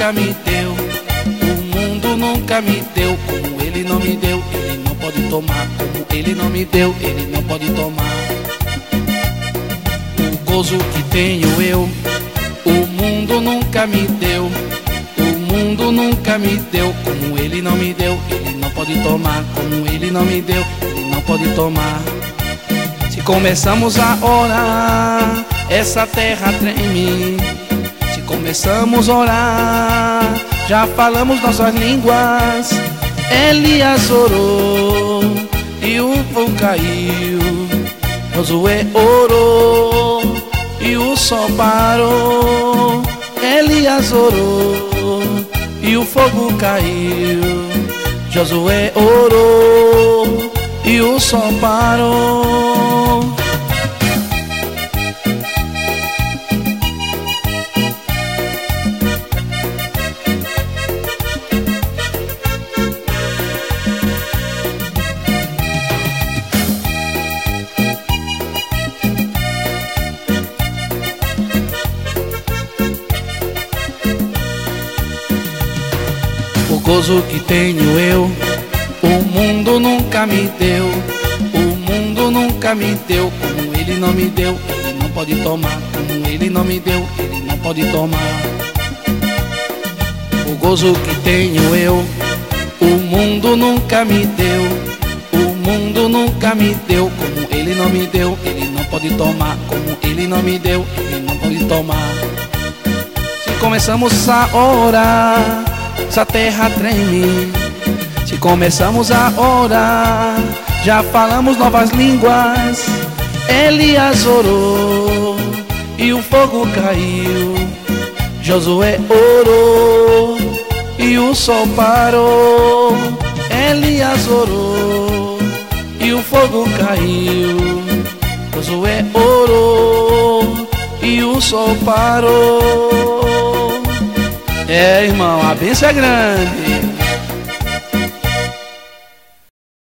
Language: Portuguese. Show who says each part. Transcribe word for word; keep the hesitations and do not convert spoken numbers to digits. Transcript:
Speaker 1: nunca me deu, o mundo nunca me deu. Como ele não me deu, ele não pode tomar. Como ele não me deu, ele não pode tomar. O gozo que tenho eu, o mundo nunca me deu, o mundo nunca me deu. Como ele não me deu, ele não pode tomar. Como ele não me deu, ele não pode tomar. Se começamos a orar, essa terra treme. Se começamos a orar, já falamos nossas línguas. Elias orou e o fogo caiu. Josué orou e o sol parou. Elias orou e o fogo caiu. Josué orou e o sol parou. O gozo que tenho eu, o mundo nunca me deu, o mundo nunca me deu. Como ele não me deu, ele não pode tomar. Como ele não me deu, ele não pode tomar. O gozo que tenho eu, o mundo nunca me deu, o mundo nunca me deu. Como ele não me deu, ele não pode tomar. Como ele não me deu, ele não pode tomar. Se começamos a orar, essa terra treme. Se começamos a orar, já falamos novas línguas. Elias orou e o fogo caiu. Josué orou e o sol parou. Elias orou e o fogo caiu. Josué orou e o sol parou. É, irmão, a bênção é grande.